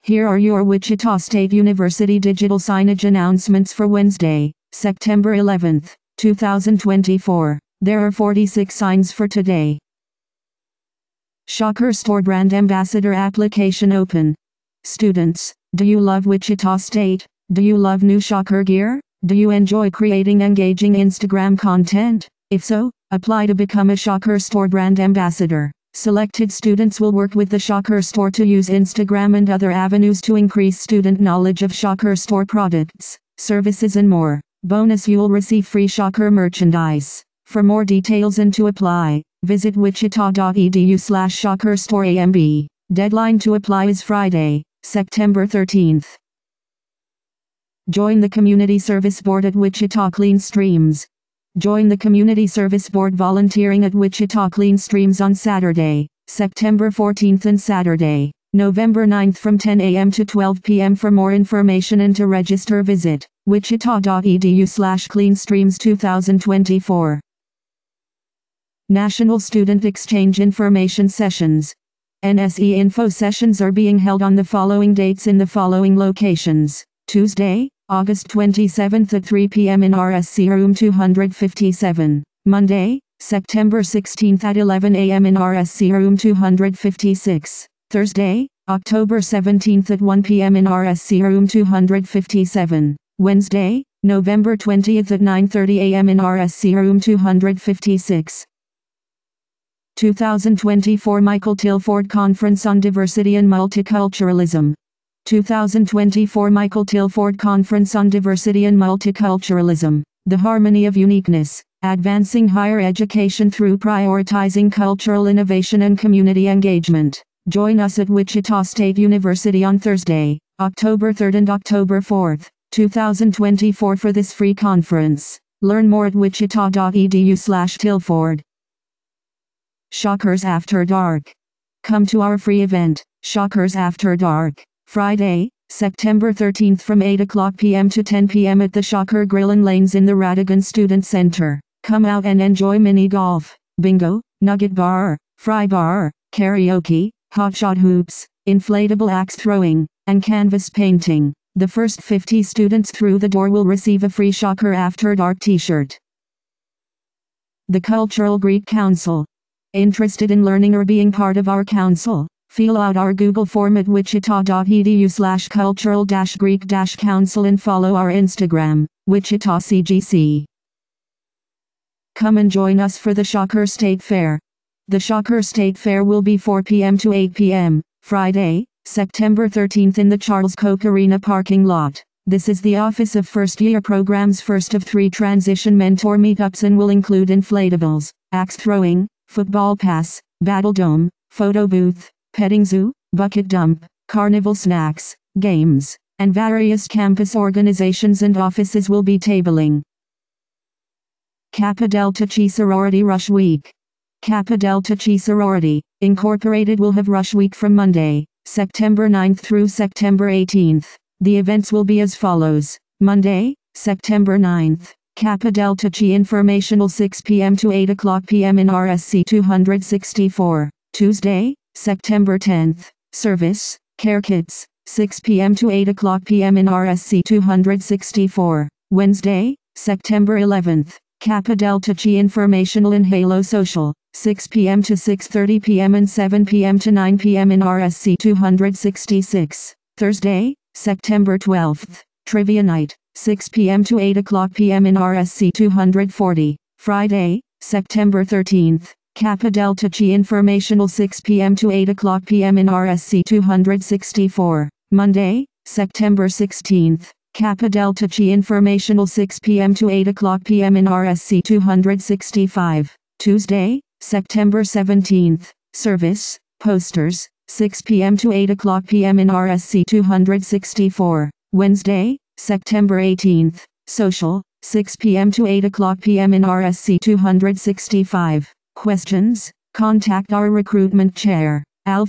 Here are your Wichita State University digital signage announcements for Wednesday, September 11, 2024. There are 46 signs for today. Shocker Store Brand Ambassador application open. Students, do you love Wichita State? Do you love new Shocker gear? Do you enjoy creating engaging Instagram content? If so, apply to become a Shocker Store Brand Ambassador. Selected students will work with the Shocker Store to use Instagram and other avenues to increase student knowledge of Shocker Store products, services and more. Bonus, you will receive free Shocker merchandise. For more details and to apply, visit wichita.edu/ShockerStoreAMB. Deadline to apply is Friday, September 13th. Join the Community Service Board at Wichita Clean Streams. Join the Community Service Board volunteering at Wichita Clean Streams on Saturday, September 14th and Saturday, November 9th from 10 a.m. to 12 p.m. For more information and to register, visit wichita.edu/cleanstreams 2024. National Student Exchange Information Sessions. NSE Info sessions are being held on the following dates in the following locations. Tuesday, August 27th at 3 p.m. in RSC Room 257. Monday, September 16th at 11 a.m. in RSC Room 256. Thursday, October 17th at 1 p.m. in RSC Room 257. Wednesday, November 20th at 9:30 a.m. in RSC Room 256. 2024 Michael Tilford Conference on Diversity and Multiculturalism. 2024 Michael Tilford Conference on Diversity and Multiculturalism. The Harmony of Uniqueness, Advancing Higher Education Through Prioritizing Cultural Innovation and Community Engagement. Join us at Wichita State University on Thursday, October 3rd and October 4th, 2024 for this free conference. Learn more at wichita.edu/Tilford. Shockers After Dark. Come to our free event, Shockers After Dark. Friday, September 13th from 8 o'clock p.m. to 10 p.m. at the Shocker Grill and Lanes in the Radigan Student Center. Come out and enjoy mini golf, bingo, nugget bar, fry bar, karaoke, hotshot hoops, inflatable axe throwing, and canvas painting. The first 50 students through the door will receive a free Shocker After Dark t-shirt. The Cultural Greek Council. Interested in learning or being part of our council? Fill out our Google form at wichita.edu/cultural-greek-council and follow our Instagram, Wichita CGC. Come and join us for the Shocker State Fair. The Shocker State Fair will be 4 p.m. to 8 p.m., Friday, September 13th in the Charles Koch Arena parking lot. This is the Office of First Year Program's first of 3 transition mentor meetups and will include inflatables, axe throwing, football pass, battle dome, photo booth, petting zoo, bucket dump, carnival snacks, games, and various campus organizations and offices will be tabling. Kappa Delta Chi Sorority Rush Week. Kappa Delta Chi Sorority, Incorporated will have Rush Week from Monday, September 9th through September 18th. The events will be as follows. Monday, September 9th. Kappa Delta Chi Informational 6 p.m. to 8 o'clock p.m. in RSC 264. Tuesday, September 10th. Service, Care Kits, 6 p.m. to 8 o'clock p.m. in RSC 264. Wednesday, September 11th. Kappa Delta Chi Informational and Halo Social, 6 p.m. to 6:30 p.m. and 7 p.m. to 9 p.m. in RSC 266. Thursday, September 12th. Trivia Night, 6 p.m. to 8 o'clock p.m. in RSC 240. Friday, September 13th. Kappa Delta Chi Informational 6 p.m. to 8 o'clock p.m. in RSC 264. Monday, September 16th. Kappa Delta Chi Informational 6 p.m. to 8 o'clock p.m. in RSC 265. Tuesday, September 17th. Service, Posters, 6 p.m. to 8 o'clock p.m. in RSC 264. Wednesday, September 18th. Social, 6 p.m. to 8 o'clock p.m. in RSC 265. Questions? Contact our recruitment chair,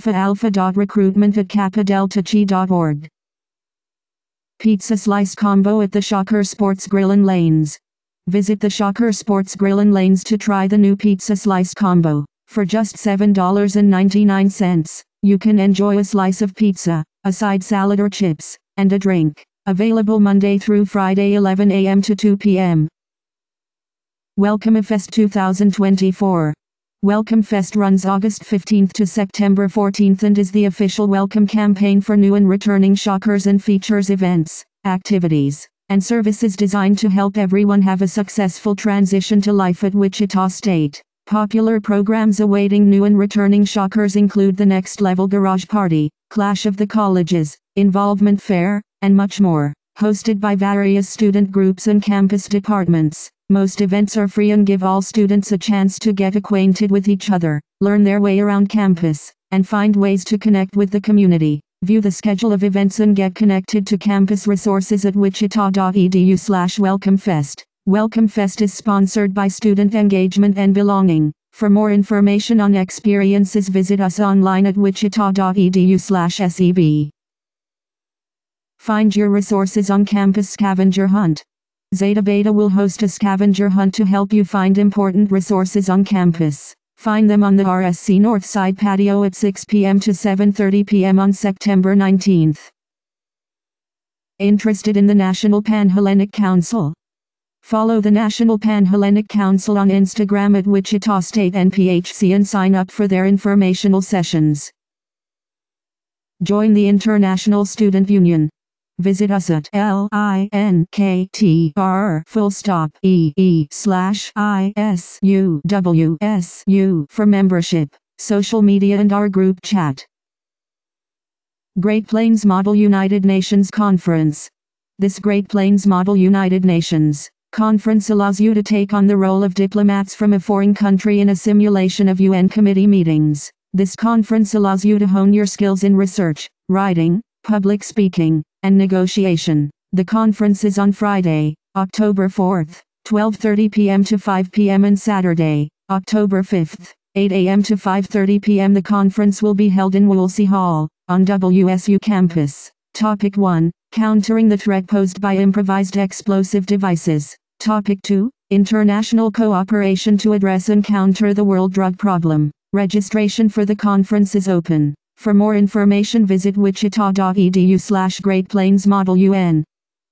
alpha.recruitment@kappadeltachi.org. Pizza Slice Combo at the Shocker Sports Grill and Lanes. Visit the Shocker Sports Grill and Lanes to try the new Pizza Slice Combo. For just $7.99, you can enjoy a slice of pizza, a side salad or chips, and a drink. Available Monday through Friday 11 a.m. to 2 p.m. Welcome Fest 2024. Welcome Fest runs August 15th to September 14th and is the official welcome campaign for new and returning Shockers and features events, activities, and services designed to help everyone have a successful transition to life at Wichita State. Popular programs awaiting new and returning Shockers include the Next Level Garage Party, Clash of the Colleges, Involvement Fair, and much more. Hosted by various student groups and campus departments, most events are free and give all students a chance to get acquainted with each other, learn their way around campus, and find ways to connect with the community. View the schedule of events and get connected to campus resources at wichita.edu/welcomefest. Welcome Fest is sponsored by Student Engagement and Belonging. For more information on experiences, visit us online at wichita.edu/SEB. Find your resources on campus scavenger hunt. Zeta Beta will host a scavenger hunt to help you find important resources on campus. Find them on the RSC Northside patio at 6 p.m. to 7:30 p.m. on September 19th. Interested in the National Pan-Hellenic Council? Follow the National Pan-Hellenic Council on Instagram at Wichita State NPHC and sign up for their informational sessions. Join the International Student Union. Visit us at linktr.ee/ISUWSU for membership, social media and our group chat. Great Plains Model United Nations Conference. This Great Plains Model United Nations Conference allows you to take on the role of diplomats from a foreign country in a simulation of UN committee meetings. This conference allows you to hone your skills in research, writing, public speaking, and negotiation. The conference is on Friday, October 4th, 12:30 p.m. to 5 p.m. and Saturday, October 5th, 8 a.m. to 5:30 p.m. The conference will be held in Woolsey Hall, on WSU campus. Topic 1. Countering the threat posed by improvised explosive devices. Topic 2. International cooperation to address and counter the world drug problem. Registration for the conference is open. For more information visit wichita.edu/Great Plains Model UN.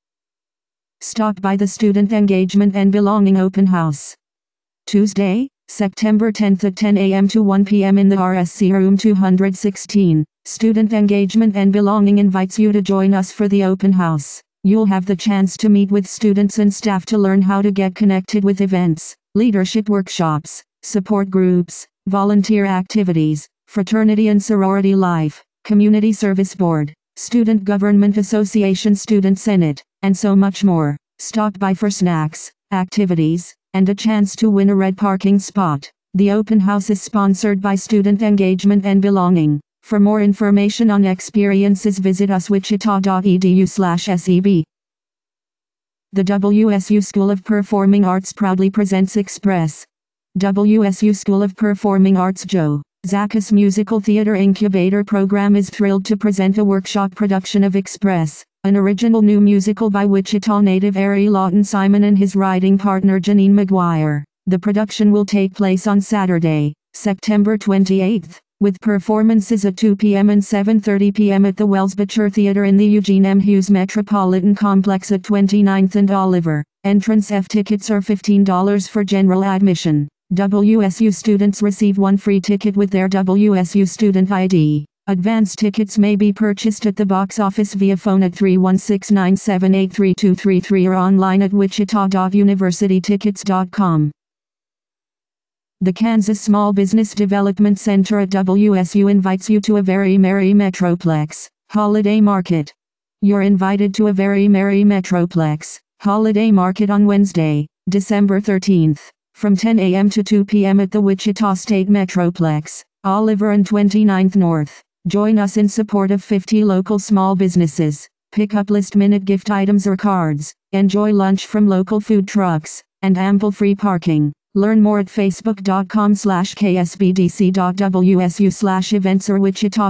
Stop by the Student Engagement and Belonging Open House. Tuesday, September 10th at 10 a.m. to 1 p.m. in the RSC Room 216. Student Engagement and Belonging invites you to join us for the open house. You'll have the chance to meet with students and staff to learn how to get connected with events, leadership workshops, support groups, volunteer activities, fraternity and sorority life, community service board, student government association, student senate, and so much more. Stop by for snacks, activities, and a chance to win a red parking spot. The open house is sponsored by Student Engagement and Belonging. For more information on experiences visit us wichita.edu/SEB. The WSU School of Performing Arts proudly presents Express. WSU School of Performing Arts Joe Zakas Musical Theater Incubator Program is thrilled to present a workshop production of Express, an original new musical by Wichita native Ari Lawton Simon and his writing partner Janine McGuire. The production will take place on Saturday, September 28th. With performances at 2 p.m. and 7:30 p.m. at the Welsbacher Theater in the Eugene M. Hughes Metropolitan Complex at 29th and Oliver. Entrance F tickets are $15 for general admission. WSU students receive one free ticket with their WSU student ID. Advance tickets may be purchased at the box office via phone at 316-978-3233 or online at wichita.universitytickets.com. The Kansas Small Business Development Center at WSU invites you to a very merry Metroplex holiday market. You're invited to a very merry Metroplex holiday market on Wednesday, December 13th, from 10 a.m. to 2 p.m. at the Wichita State Metroplex, Oliver and 29th North. Join us in support of 50 local small businesses. Pick up last-minute gift items or cards. Enjoy lunch from local food trucks, and ample free parking. Learn more at facebook.com/ksbdc.wsu/events or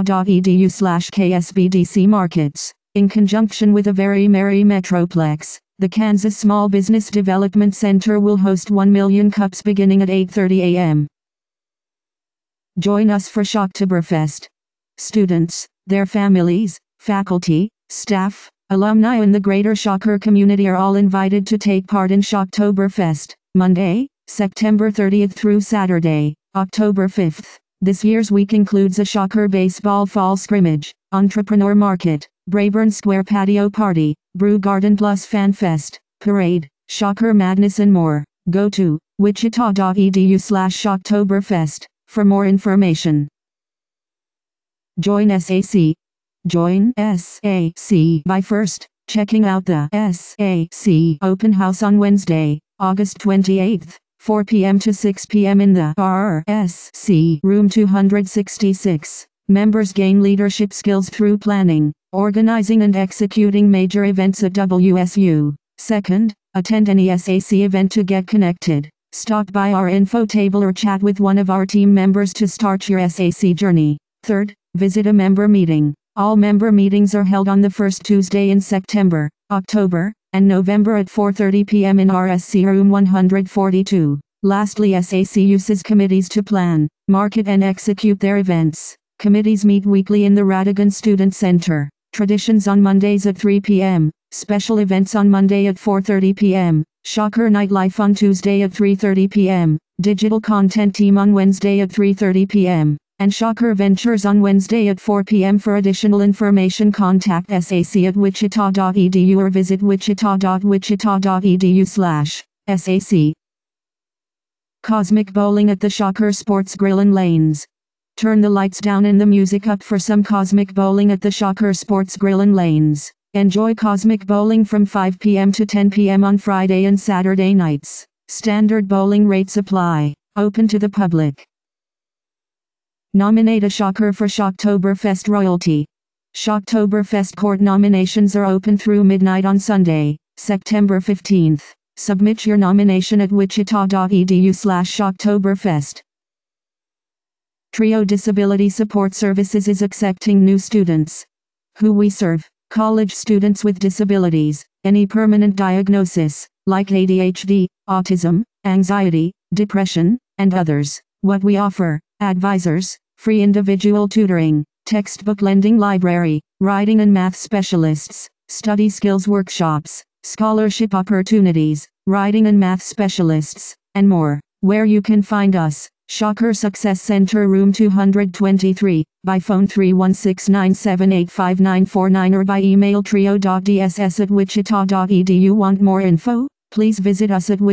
wichita.edu/ksbdc-markets. In conjunction with a very merry Metroplex, the Kansas Small Business Development Center will host 1 million cups beginning at 8:30 a.m. Join us for Shocktoberfest. Students, their families, faculty, staff, alumni and the greater Shocker community are all invited to take part in Shocktoberfest, Monday, September 30th through Saturday, October 5th. This year's week includes a Shocker baseball fall scrimmage, entrepreneur market, Braeburn Square patio party, brew garden plus fan fest, parade, Shocker madness and more. Go to wichita.edu/Shocktoberfest for more information. Join SAC. Join SAC by first checking out the SAC Open House on Wednesday, August 28th, 4 p.m. to 6 p.m. in the RSC Room 266. Members gain leadership skills through planning, organizing and executing major events at WSU. Second, attend any SAC event to get connected. Stop by our info table or chat with one of our team members to start your SAC journey. Third, visit a member meeting. All member meetings are held on the first Tuesday in September, October, and November at 4:30 p.m. in RSC Room 142. Lastly, SAC uses committees to plan, market and execute their events. Committees meet weekly in the Radigan Student Center. Traditions on Mondays at 3 p.m. Special events on Monday at 4:30 p.m. Shocker Nightlife on Tuesday at 3:30 p.m. Digital Content Team on Wednesday at 3:30 p.m. And Shocker Ventures on Wednesday at 4 p.m. For additional information, contact SAC at wichita.edu or visit wichita.wichita.edu/SAC. Cosmic Bowling at the Shocker Sports Grill and Lanes. Turn the lights down and the music up for some Cosmic Bowling at the Shocker Sports Grill and Lanes. Enjoy Cosmic Bowling from 5 p.m. to 10 p.m. on Friday and Saturday nights. Standard bowling rates apply. Open to the public. Nominate a Shocker for Shocktoberfest royalty. Shocktoberfest court nominations are open through midnight on Sunday, September 15th. Submit your nomination at wichita.edu/Shocktoberfest. Trio Disability Support Services is accepting new students. Who we serve: college students with disabilities, any permanent diagnosis, like ADHD, autism, anxiety, depression, and others. What we offer: advisors, free individual tutoring, textbook lending library, writing and math specialists, study skills workshops, scholarship opportunities, writing and math specialists, and more. Where you can find us: Shocker Success Center Room 223, by phone 316-978-5949 or by email trio.dss@wichita.edu. Want more info? Please visit us at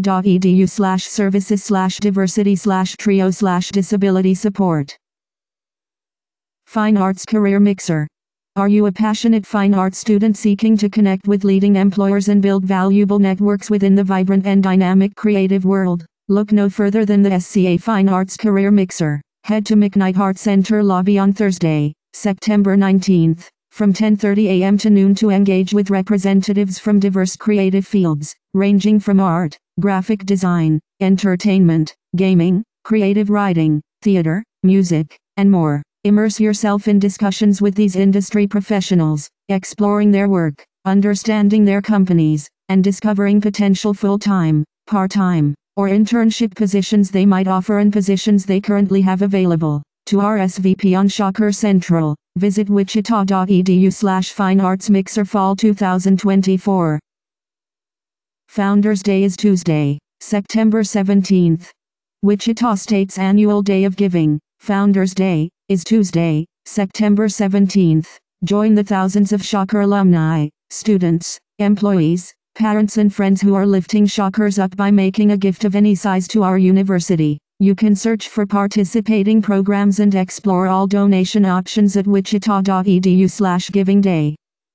wichita.edu/services/diversity/trio/disability support. Fine Arts Career Mixer. Are you a passionate fine arts student seeking to connect with leading employers and build valuable networks within the vibrant and dynamic creative world? Look no further than the SCA Fine Arts Career Mixer. Head to McKnight Art Center lobby on Thursday, September 19th, from 10:30 a.m. to noon to engage with representatives from diverse creative fields, ranging from art, graphic design, entertainment, gaming, creative writing, theater, music, and more. Immerse yourself in discussions with these industry professionals, exploring their work, understanding their companies, and discovering potential full-time, part-time, or internship positions they might offer and positions they currently have available. To RSVP on Shocker Central, visit wichita.edu/fineartsmixer fall 2024. Founders Day is Tuesday, September 17th. Wichita State's annual Day of Giving, Founders Day, is Tuesday, September 17th. Join the thousands of Shocker alumni, students, employees, parents and friends who are lifting Shockers up by making a gift of any size to our university. You can search for participating programs and explore all donation options at wichita.edu/givingday.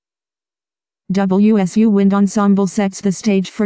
WSU Wind Ensemble sets the stage for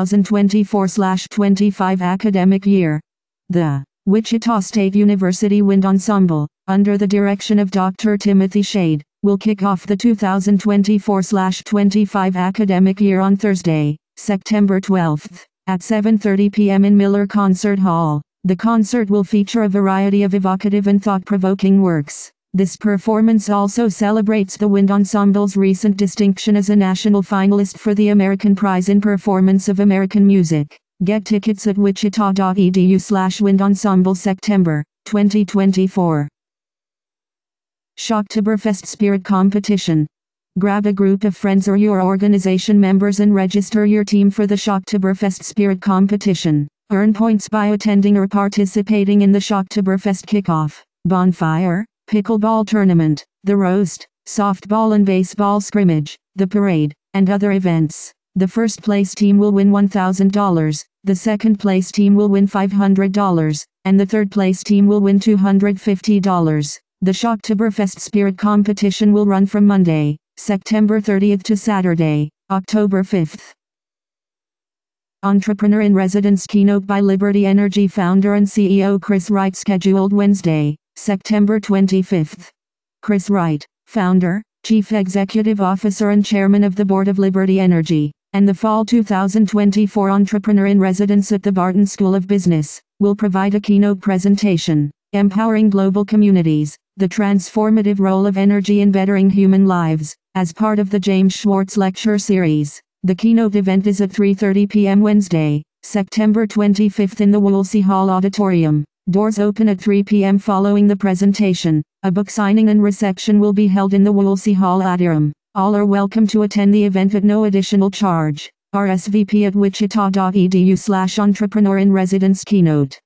2024/25 academic year. The Wichita State University Wind Ensemble, under the direction of Dr. Timothy Shade, will kick off the 2024/25 academic year on Thursday, September 12th, at 7:30 p.m. in Miller Concert Hall. The concert will feature a variety of evocative and thought-provoking works. This performance also celebrates the Wind Ensemble's recent distinction as a national finalist for the American Prize in Performance of American Music. Get tickets at wichita.edu/Wind Ensemble September 2024. Shocktoberfest Spirit Competition. Grab a group of friends or your organization members and register your team for the Shocktoberfest Spirit Competition. Earn points by attending or participating in the Shocktoberfest Kickoff, Bonfire, Pickleball Tournament, the Roast, Softball and Baseball Scrimmage, the Parade, and other events. The first place team will win $1,000, the second place team will win $500, and the third place team will win $250. The Shocktoberfest Spirit Competition will run from Monday, September 30th to Saturday, October 5th. Entrepreneur in Residence Keynote by Liberty Energy founder and CEO Chris Wright scheduled Wednesday, September 25th. Chris Wright, founder, Chief Executive Officer and Chairman of the Board of Liberty Energy, and the Fall 2024 Entrepreneur in Residence at the Barton School of Business, will provide a keynote presentation, Empowering Global Communities, the Transformative Role of Energy in Bettering Human Lives, as part of the James Schwartz Lecture Series. The keynote event is at 3:30 p.m. Wednesday, September 25th in the Woolsey Hall Auditorium. Doors open at 3 p.m. following the presentation. A book signing and reception will be held in the Woolsey Hall Auditorium. All are welcome to attend the event at no additional charge. RSVP at wichita.edu/entrepreneur in residence keynote.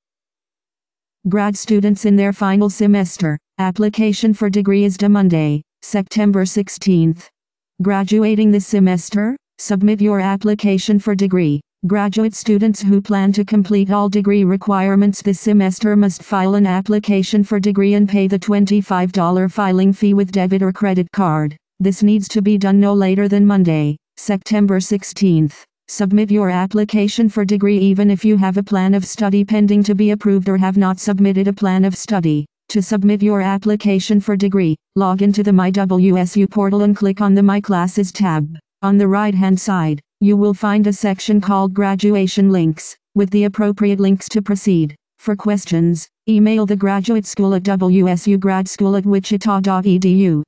Grad students in their final semester. Application for degree is due Monday, September 16th. Graduating this semester? Submit your application for degree. Graduate students who plan to complete all degree requirements this semester must file an application for degree and pay the $25 filing fee with debit or credit card. This needs to be done no later than Monday, September 16th. Submit your application for degree even if you have a plan of study pending to be approved or have not submitted a plan of study. To submit your application for degree, log into the MyWSU portal and click on the My Classes tab. On the right-hand side, you will find a section called Graduation Links, with the appropriate links to proceed. For questions, email the Graduate School at wsugradschool@wichita.edu.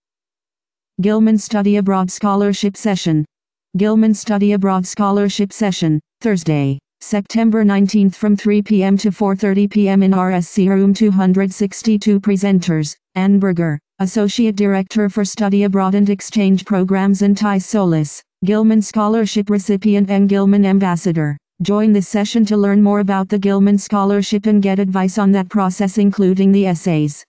Gilman Study Abroad Scholarship Session. Gilman Study Abroad Scholarship Session, Thursday, September 19th from 3 p.m. to 4:30 p.m. in RSC Room 262. Presenters, Ann Berger, Associate Director for Study Abroad and Exchange Programs, and Ty Solis, Gilman Scholarship recipient and Gilman Ambassador. Join this session to learn more about the Gilman Scholarship and get advice on that process, including the essays.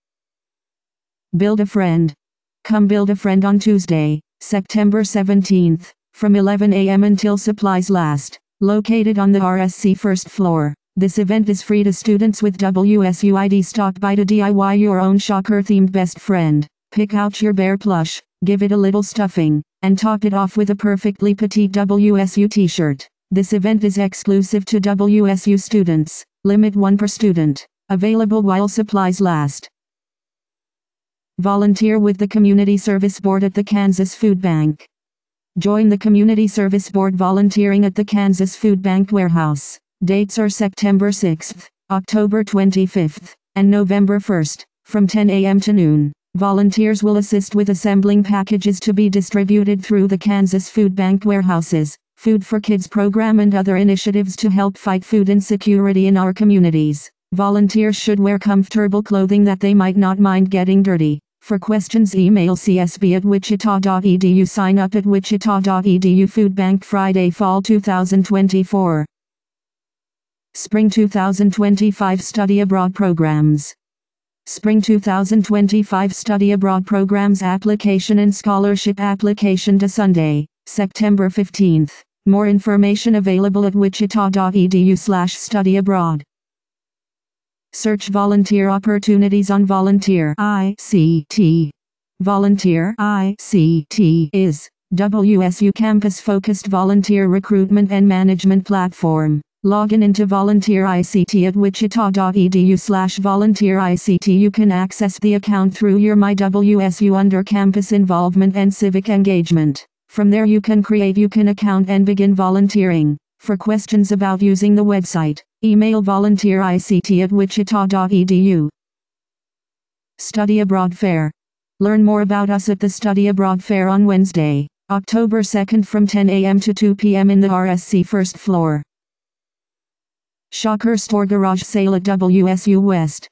Build a Friend. Come build a friend on Tuesday, September 17th, from 11 a.m. until supplies last. Located on the RSC first floor. This event is free to students with WSU ID. Stop by to DIY your own Shocker-themed best friend. Pick out your bear plush, give it a little stuffing, and top it off with a perfectly petite WSU t-shirt. This event is exclusive to WSU students. Limit 1 per student. Available while supplies last. Volunteer with the Community Service Board at the Kansas Food Bank. Join the Community Service Board volunteering at the Kansas Food Bank warehouse. Dates are September 6th, October 25th, and November 1st, from 10 a.m. to noon. Volunteers will assist with assembling packages to be distributed through the Kansas Food Bank warehouses, Food for Kids program, and other initiatives to help fight food insecurity in our communities. Volunteers should wear comfortable clothing that they might not mind getting dirty. For questions, email csb@wichita.edu. Sign up at wichita.edu. Food Bank Friday, Fall 2024. Spring 2025 Study Abroad Programs. Spring 2025 Study Abroad Programs application and scholarship application to Sunday, September 15th. More information available at wichita.edu/studyabroad. Search volunteer opportunities on Volunteer ICT. Volunteer ICT is WSU campus-focused volunteer recruitment and management platform. Log into Volunteer ICT at wichita.edu/volunteer ICT. You can access the account through your MyWSU under Campus Involvement and Civic Engagement. From there you can create an account and begin volunteering. For questions about using the website, email volunteerict@wichita.edu. Study Abroad Fair. Learn more about us at the Study Abroad Fair on Wednesday, October 2nd from 10 a.m. to 2 p.m. in the RSC first floor. Shocker Store Garage Sale at WSU West.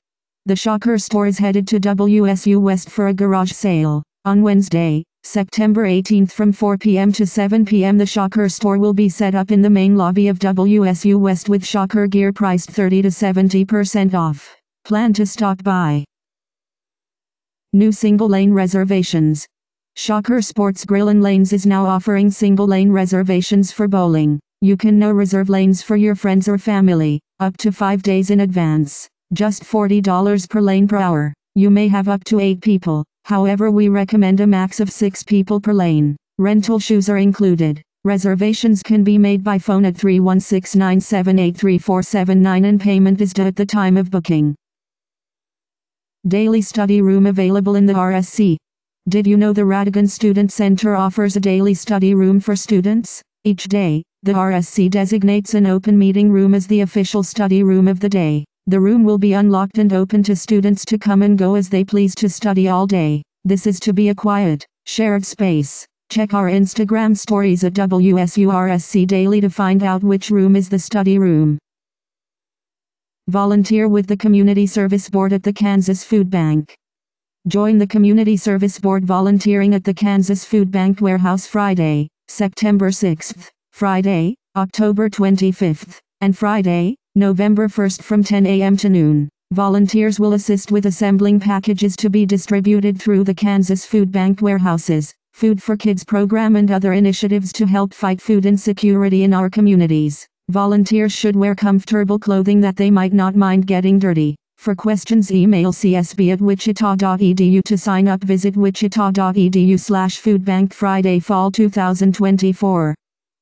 The Shocker store is headed to WSU West for a garage sale. On Wednesday, September 18th from 4 p.m. to 7 p.m. the Shocker store will be set up in the main lobby of WSU West with Shocker gear priced 30 to 70% off. Plan to stop by. New single-lane reservations. Shocker Sports Grill and Lanes is now offering single-lane reservations for bowling. You can now reserve lanes for your friends or family, up to 5 days in advance. Just $40 per lane per hour. You may have up to 8 people. However, we recommend a max of 6 people per lane. Rental shoes are included. Reservations can be made by phone at 316-978-3479 and payment is due at the time of booking. Daily study room available in the RSC. Did you know the Radigan Student Center offers a daily study room for students? Each day, the RSC designates an open meeting room as the official study room of the day. The room will be unlocked and open to students to come and go as they please to study all day. This is to be a quiet, shared space. Check our Instagram stories at WSURSC Daily to find out which room is the study room. Volunteer with the Community Service Board at the Kansas Food Bank. Join the Community Service Board volunteering at the Kansas Food Bank Warehouse Friday, September 6th, Friday, October 25th, and Friday, November 1st from 10 a.m. to noon. Volunteers will assist with assembling packages to be distributed through the Kansas Food Bank warehouses, Food for Kids program and other initiatives to help fight food insecurity in our communities. Volunteers should wear comfortable clothing that they might not mind getting dirty. For questions, email csb@wichita.edu. To sign up, visit wichita.edu/foodbank. Friday, Fall 2024.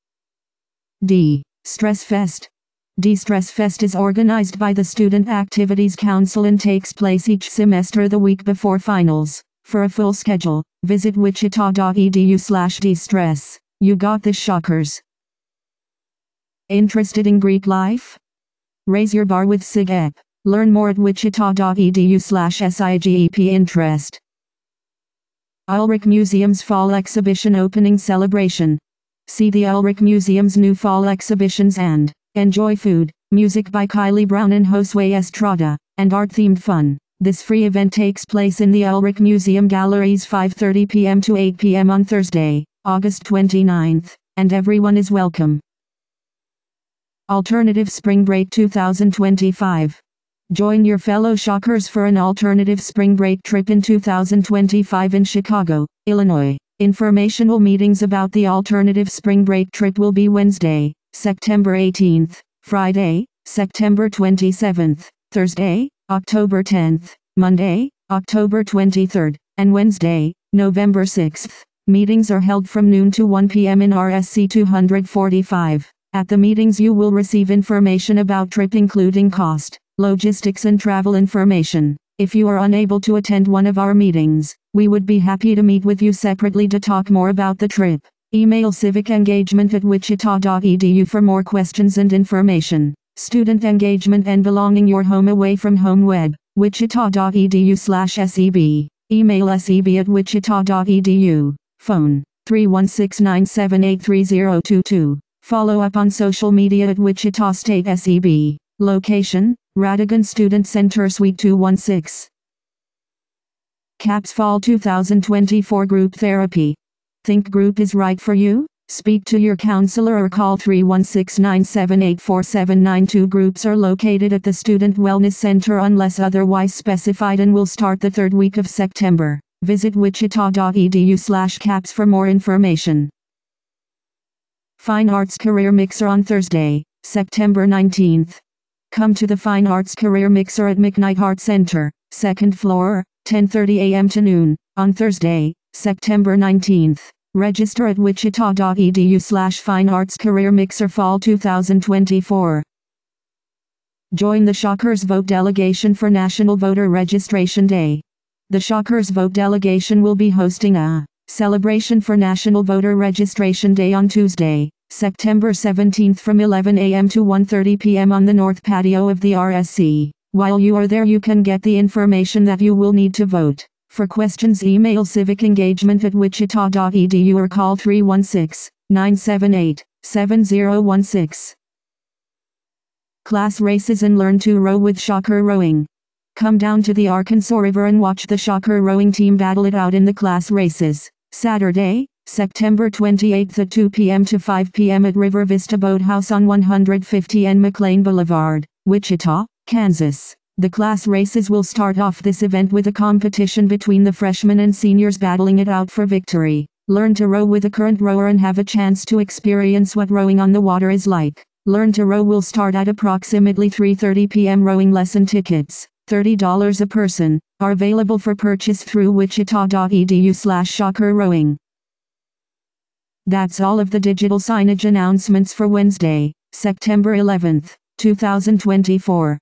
Stress Fest. Stress Fest is organized by the Student Activities Council and takes place each semester the week before finals. For a full schedule, visit wichita.edu/dstress. You got this, Shockers. Interested in Greek life? Raise your bar with SIGEP. Learn more at wichita.edu/SIGEP interest. Ulrich Museum's Fall Exhibition Opening Celebration. See the Ulrich Museum's new fall exhibitions and enjoy food, music by Kylie Brown and Josue Estrada, and art-themed fun. This free event takes place in the Ulrich Museum Galleries 5:30 p.m. to 8 p.m. on Thursday, August 29th, and everyone is welcome. Alternative Spring Break 2025. Join your fellow Shockers for an alternative spring break trip in 2025 in Chicago, Illinois. Informational meetings about the alternative spring break trip will be Wednesday, September 18th, Friday, September 27th, Thursday, October 10th, Monday, October 23rd, and Wednesday, November 6th. Meetings are held from noon to 1 p.m. in RSC 245. At the meetings you will receive information about trip including cost, logistics and travel information. If you are unable to attend one of our meetings, we would be happy to meet with you separately to talk more about the trip. Email civicengagement@wichita.edu for more questions and information. Student engagement and belonging your home away from home web, wichita.edu/SEB. Email seb@wichita.edu. Phone, 316-978-3022. Follow up on social media at Wichita State SEB. Location, Radigan Student Center Suite 216. CAPS Fall 2024 Group Therapy. Think group is right for you? Speak to your counselor or call 316-978-4792. Groups are located at the Student Wellness Center unless otherwise specified and will start the third week of September. Visit wichita.edu/CAPS for more information. Fine Arts Career Mixer on Thursday, September 19th. Come to the Fine Arts Career Mixer at McKnight Art Center, 2nd floor, 10:30 a.m. to noon, on Thursday, September 19th. Register at wichita.edu/Fine Arts Career Mixer Fall 2024. Join the Shockers Vote delegation for National Voter Registration Day. The Shockers Vote delegation will be hosting a celebration for National Voter Registration Day on Tuesday, September 17th from 11 a.m. to 1:30 p.m. on the north patio of the RSC. While you are there you can get the information that you will need to vote. For questions email civicengagement@wichita.edu or call 316-978-7016. Class races and learn to row with Shocker Rowing. Come down to the Arkansas River and watch the Shocker rowing team battle it out in the class races. Saturday, September 28 at 2 p.m. to 5 p.m. at River Vista Boathouse on 150 N McLean Boulevard, Wichita, Kansas. The class races will start off this event with a competition between the freshmen and seniors battling it out for victory. Learn to row with a current rower and have a chance to experience what rowing on the water is like. Learn to Row will start at approximately 3:30 p.m. Rowing lesson tickets, $30 a person, are available for purchase through wichita.edu/Shocker Rowing. That's all of the digital signage announcements for Wednesday, September 11, 2024.